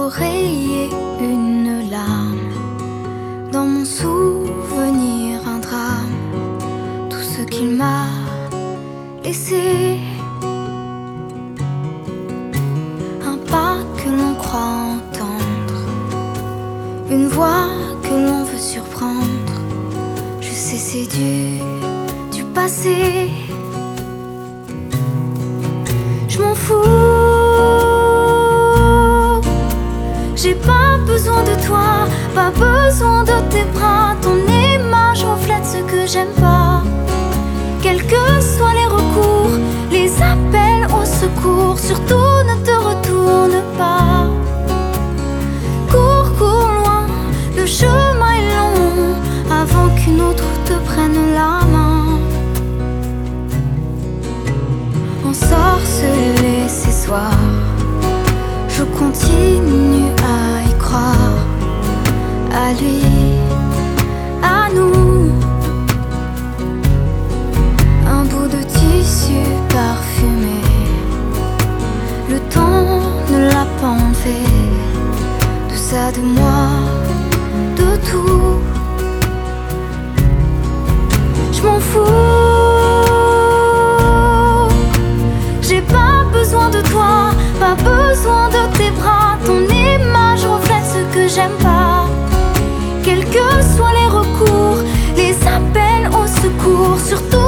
l'oreiller une larme, dans mon souvenir un drame, tout ce qu'il m'a laissé. Un pas que l'on croit entendre, une voix que l'on veut surprendre. Je sais, c'est du passé. Je m'en fous, j'ai pas besoin de toi, pas besoin de tes bras. Ton image reflète ce que j'aime pas. Quels que soient les recours, les appels au secours, surtout ne te retourne pas. Cours, cours loin, le chemin est long, avant qu'une autre te prenne la main. Ensorcelé ces soirs, je continue à y croire, à lui, à nous. Un bout de tissu parfumé, le temps ne l'a pas enlevé, de ça, de moi, de tout. Je m'en fous, j'ai pas besoin de toi, pas besoin de tes bras. Ton image reflète ce que j'aime pas. Quels que soient les recours, les appels au secours, surtout